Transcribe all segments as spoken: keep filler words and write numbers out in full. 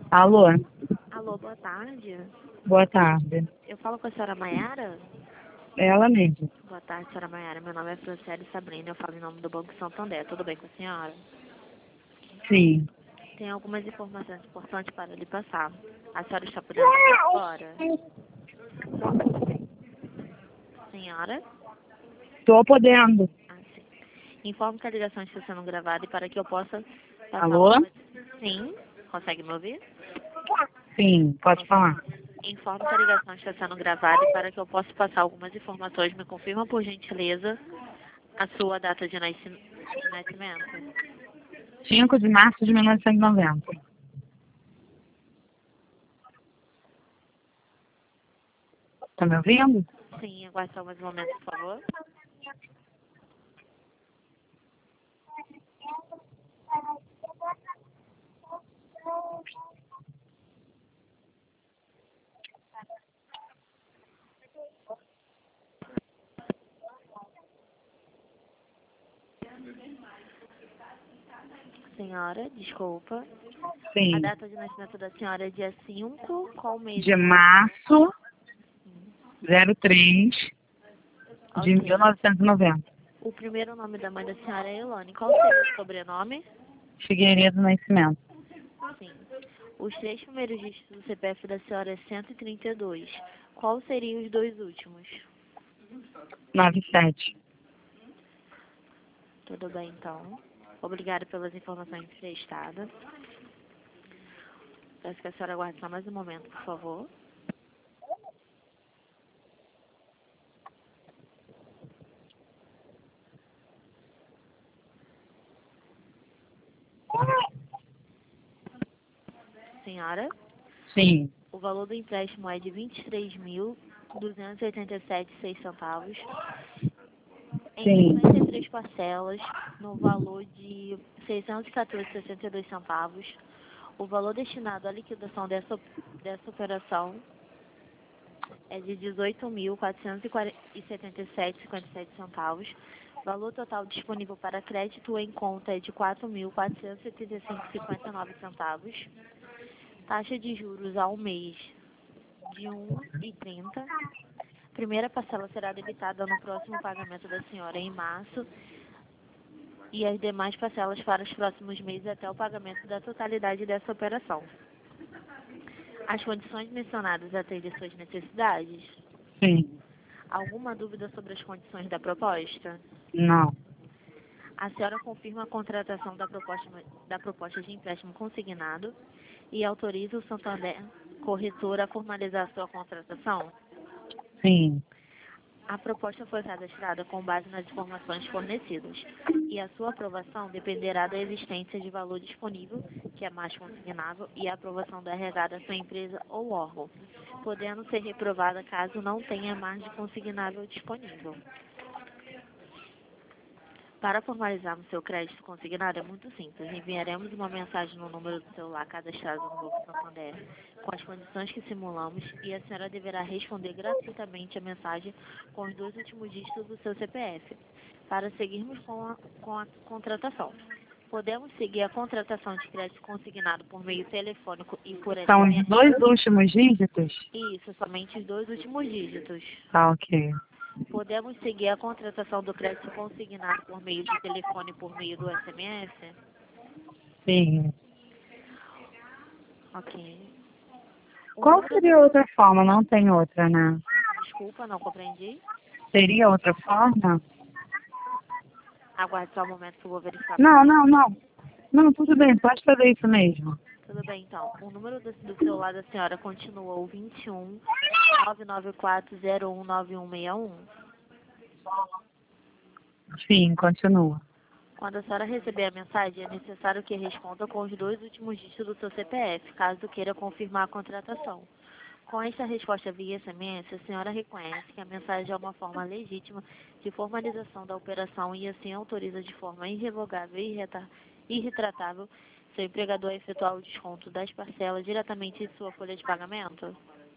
Alô, Alô, boa tarde. boa tarde. Eu falo com a senhora Maiara? Ela mesmo. Boa tarde, senhora Maiara. Meu nome é Franciele Sabrina. Eu falo em nome do Banco Santander. Tudo bem com a senhora? Sim. Tem algumas informações importantes para lhe passar. A senhora está podendo falar agora? Senhora? Tô podendo. Ah, sim. Informo que a ligação está sendo gravada e para que eu possa passar Alô? algumas... Sim? Consegue me ouvir? Sim, pode falar. Informo que a ligação está sendo gravada e para que eu possa passar algumas informações, me confirma por gentileza a sua data de nasci- de nascimento. cinco de março de mil novecentos e noventa. Tá me ouvindo? Sim, aguarde só mais um momento, por favor. Senhora, desculpa. A Sim. data de nascimento da senhora é dia cinco, qual mês? De março, zero três de Ok. mil novecentos e noventa. O primeiro nome da mãe da senhora é Elane. Qual seria o sobrenome? Figueiredo Nascimento. Sim. Os três primeiros dígitos do C P F da senhora é cento e trinta e dois. Qual seriam os dois últimos? noventa e sete. Tudo bem, então. Obrigada pelas informações prestadas. Peço que a senhora aguarde só mais um momento, por favor. Senhora, Sim. o valor do empréstimo é de vinte e três mil duzentos e oitenta e sete vírgula seis centavos. Em Sim. cinquenta e três parcelas, no valor de seiscentos e quatorze vírgula sessenta e dois centavos. O valor destinado à liquidação dessa, dessa operação é de dezoito mil quatrocentos e setenta e sete vírgula cinquenta e sete centavos. Valor total disponível para crédito em conta é de quatro mil quatrocentos e setenta e cinco vírgula cinquenta e nove centavos. Taxa de juros ao mês de um vírgula trinta. Primeira parcela será debitada no próximo pagamento da senhora em março e as demais parcelas para os próximos meses até o pagamento da totalidade dessa operação. As condições mencionadas atendem suas necessidades? Sim. Alguma dúvida sobre as condições da proposta? Não. A senhora confirma a contratação da proposta, da proposta de empréstimo consignado e autoriza o Santander Corretora a formalizar sua contratação? Sim. A proposta foi cadastrada com base nas informações fornecidas e a sua aprovação dependerá da existência de valor disponível, que é mais consignável, e a aprovação do R H da sua empresa ou órgão, podendo ser reprovada caso não tenha margem consignável disponível. Para formalizarmos seu crédito consignado é muito simples. Enviaremos uma mensagem no número do celular cadastrado no Banco Santander com as condições que simulamos e a senhora deverá responder gratuitamente a mensagem com os dois últimos dígitos do seu C P F para seguirmos com a, com a contratação. Podemos seguir a contratação de crédito consignado por meio telefônico e por São os S M S? dois últimos dígitos? Isso, somente os dois últimos dígitos. Tá, ok. Podemos seguir a contratação do crédito consignado por meio de telefone e por meio do S M S? Sim. Ok. O Qual número... seria outra forma? Não tem outra, né? Desculpa, não compreendi. Seria outra forma? Aguarde só um momento que eu vou verificar. Não, não, não. Não, tudo bem, pode fazer isso mesmo. Tudo bem, então. O número do, do celular da senhora continua o vinte e um, nove nove quatro, zero um nove um seis um. Sim, continua. Quando a senhora receber a mensagem, é necessário que responda com os dois últimos dígitos do seu C P F, caso queira confirmar a contratação. Com esta resposta via S M S, a senhora reconhece que a mensagem é uma forma legítima de formalização da operação e assim autoriza de forma irrevogável e irreta- irretratável seu empregador a efetuar o desconto das parcelas diretamente em sua folha de pagamento?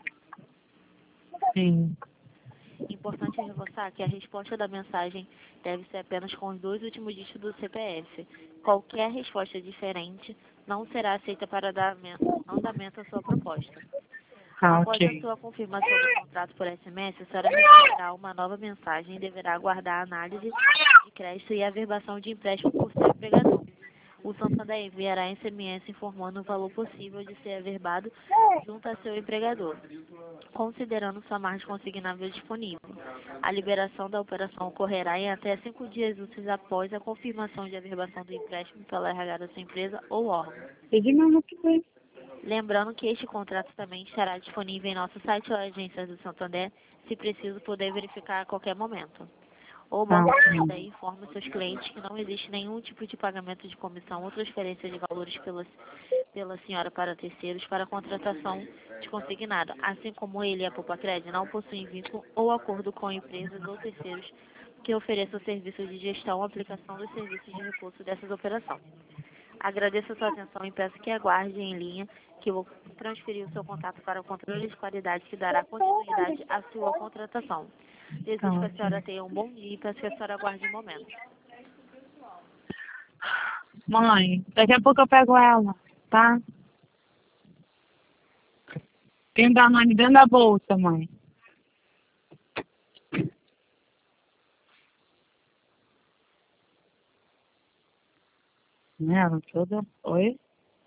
Sim. Importante reforçar que a resposta da mensagem deve ser apenas com os dois últimos dígitos do C P F. Qualquer resposta diferente não será aceita para dar andamento à sua proposta. Ah, Após ok. a sua confirmação do contrato por S M S, a senhora receberá uma nova mensagem e deverá aguardar a análise de crédito e a averbação de empréstimo por seu empregador. O Santander enviará S M S informando o valor possível de ser averbado junto a seu empregador, considerando sua margem consignável disponível. A liberação da operação ocorrerá em até cinco dias úteis após a confirmação de averbação do empréstimo pela R H da sua empresa ou órgão. E de novo que foi. Lembrando que este contrato também estará disponível em nosso site ou agências do Santander, se preciso poder verificar a qualquer momento. O Banco Ah, Santander informa seus clientes que não existe nenhum tipo de pagamento de comissão ou transferência de valores pela, pela senhora para terceiros para a contratação de consignado, assim como ele e a Poupa-Cred não possuem vínculo ou acordo com empresas ou terceiros que ofereçam serviços de gestão ou aplicação dos serviços de recurso dessas operações. Agradeço a sua atenção e peço que aguarde em linha que eu vou transferir o seu contato para o controle de qualidade que dará continuidade à sua contratação. tá Desejo que a senhora ótimo. tenha um bom dia e peço que a senhora aguarde um momento. Mãe, daqui a pouco eu pego ela, tá? Tem Danone dentro da bolsa, mãe. Ela toda... Oi?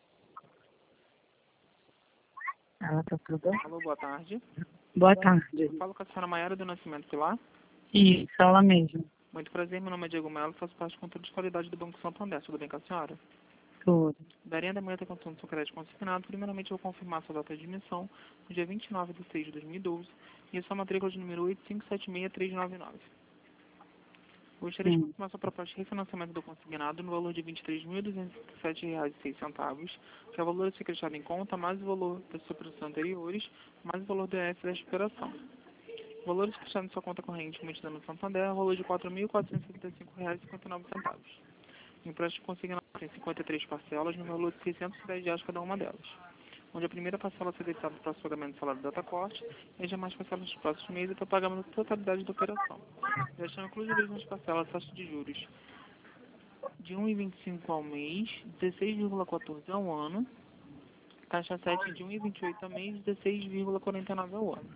Ela tá toda... Alô, boa tarde. Boa tarde. Eu falo com a senhora Maiara do Nascimento Pilar. Isso, ela mesma. Muito prazer, meu nome é Diego Melo, faço parte do controle de qualidade do Banco Santander. Tudo bem com a senhora? Tudo. Daria da manhã da condição do seu crédito consignado. Primeiramente, eu vou confirmar sua data de emissão no dia vinte e nove de seis de dois mil e doze e a sua matrícula de número oito cinco sete seis três nove nove. Gostaria de Sim. confirmar sua proposta de refinanciamento do consignado no valor de vinte e três mil duzentos e sete reais e seis centavos, que é o valor a ser acreditado em conta, mais o valor das suas operações anteriores, mais o valor do E F desta operação. O valor acreditado em sua conta corrente emitida no Santander é o valor de quatro mil quatrocentos e setenta e cinco reais e cinquenta e nove centavos. O empréstimo consignado tem cinquenta e três parcelas no valor de seiscentos e dez reais cada uma delas, onde a primeira parcela será destinada para o pagamento do salário da data-corte e as demais parcelas dos próximos meses para o pagamento da totalidade da operação. Já estão incluídas nas parcelas taxas de juros de um vírgula vinte e cinco ao mês, dezesseis vírgula quatorze ao ano, taxa sete de um vírgula vinte e oito ao mês, dezesseis vírgula quarenta e nove ao ano.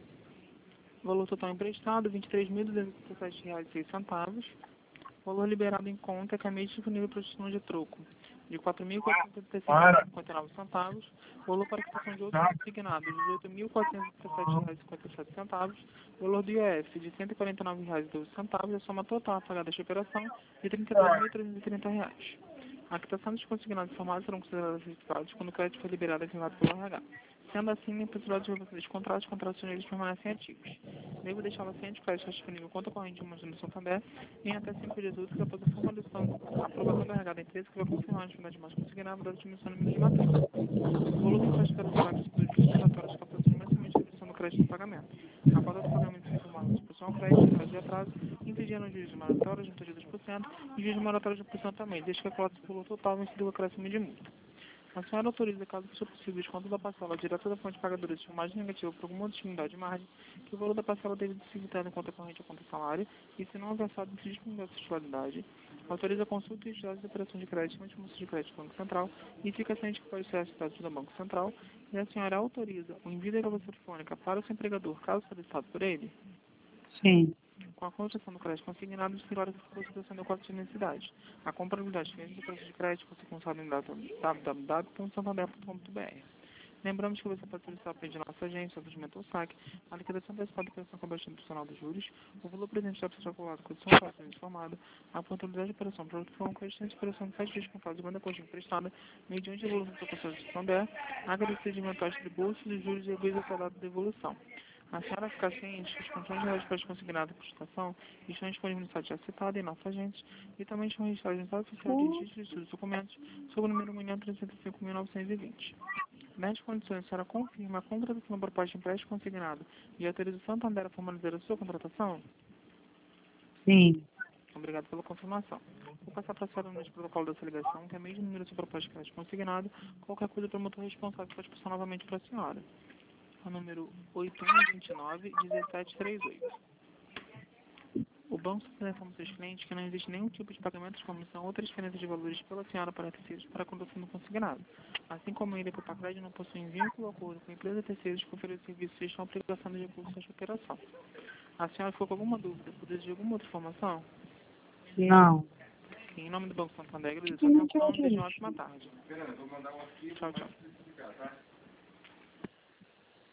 Valor total emprestado, vinte e três mil duzentos e sessenta e sete reais e seis centavos. Valor liberado em conta, que é mês disponível para instituição de troco, de quatro mil quatrocentos e setenta e cinco reais e cinquenta e nove centavos. Valor para quitação de outros consignados, dezoito mil quatrocentos e setenta e sete reais e cinquenta e sete centavos. Valor do I F de cento e quarenta e nove reais e doze centavos. E a soma total a pagar desta operação de trinta e dois mil trezentos e trinta reais. A quitação dos consignados informados serão consideradas registrados quando o crédito for liberado e assinado pelo R H. Sendo assim, nem possibilidade de revogação dos contratos, os contratos eles permanecem ativos. Devo deixá-la ciente que crédito disponível conta corrente de uma do Santander em até cinco dias úteis após a formalização, a aprovação do R H da empresa que vai confirmar a atividade mais consignada da dimensão do número de matrícula. O volume de empréstimo para os dos juros mandatórios de captação de mensalmente de redução do crédito de pagamento. Após o pagamento de informação de exposição ao crédito, prazo de atraso, impedindo os juros de moratórios de dois por cento e juros de moratórios de um por cento também, desde que a cota do valor total vencido o acréscimo de multa. A senhora autoriza, caso seja possível, desconto da parcela direta da fonte pagadora de margem negativa por alguma disponibilidade de margem, que o valor da parcela deve ser debitado em conta corrente ou conta salário, e se não versado em disponibilidade de titularidade. Autoriza a consulta e estudos de operações de crédito ante moço de crédito do Banco Central e fica ciente que pode ser acessado do Banco Central. E a senhora autoriza o envio da gravação telefônica para o seu empregador, caso solicitado por ele, Sim. com a concessão do crédito consignado, se hora que for a situação do quadro de necessidade. A comprabilidade de clientes do preço de crédito você consegue em w w w ponto santander ponto com ponto b r. Lembramos que você pode solicitar pedido de nossa agência, atendimento ao saque, a liquidação antecipada da operação com a baixa institucional dos juros, o valor presente da pessoa calculado com a condição de operação informada, a oportunidade de operação para outro com a existência de operação de sete dias com fase de banda coxa emprestada, mediante a evolução da operação de Santander, agradecido de eventuais tributos e juros e revisão da data de devolução. A senhora ficar ciente que os controles de resposta consignada por prestação estão disponíveis no site já citado em nossa agência e também estão registrados no site oficial de registro de seus documentos sob o número União trezentos e cinco mil novecentos e vinte. Nestas condições, a senhora confirma a contratação da proposta de empréstimo consignado e autoriza o Santander a formalizar a sua contratação? Sim. Obrigado pela confirmação. Vou passar para a senhora no protocolo dessa ligação, que é mesmo o número da sua proposta de empréstimo consignado. Qualquer coisa, o promotor responsável pode passar novamente para a senhora. O número oito um dois nove um sete três oito. Banco Santander informa seus clientes que não existe nenhum tipo de pagamento de comissão ou transferência de valores pela senhora para terceiros para a condução do consignado. Assim como ele e o Pacred não possuem vínculo ou acordo com a empresa terceiros que oferece serviços e estão obrigação de recursos desta operação. A senhora ficou com alguma dúvida? Precisa de alguma outra informação? Não. Em nome do Banco Santander, agradeço Que a não atenção e tinha desejo uma visto. ótima tarde. Tchau, tchau.